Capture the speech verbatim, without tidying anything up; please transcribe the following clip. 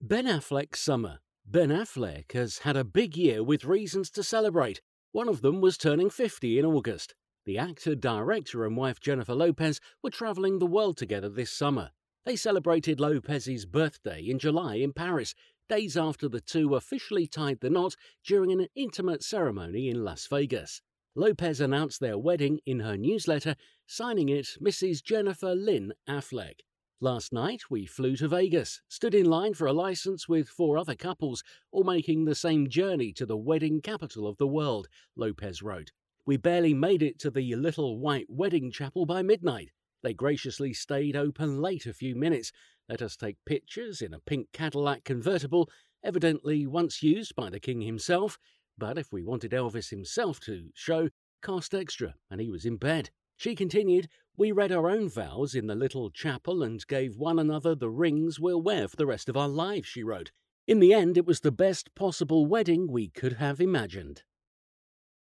Ben Affleck's summer. Ben Affleck has had a big year with reasons to celebrate. One of them was turning fifty in August. The actor, director and wife Jennifer Lopez were travelling the world together this summer. They celebrated Lopez's birthday in July in Paris, days after the two officially tied the knot during an intimate ceremony in Las Vegas. Lopez announced their wedding in her newsletter, signing it Missus Jennifer Lynn Affleck. Last night, we flew to Vegas, stood in line for a license with four other couples, all making the same journey to the wedding capital of the world, Lopez wrote. We barely made it to the little white wedding chapel by midnight. They graciously stayed open late a few minutes, let us take pictures in a pink Cadillac convertible, evidently once used by the king himself, but if we wanted Elvis himself to show, cost extra, and he was in bed. She continued, we read our own vows in the little chapel and gave one another the rings we'll wear for the rest of our lives, she wrote. In the end, it was the best possible wedding we could have imagined.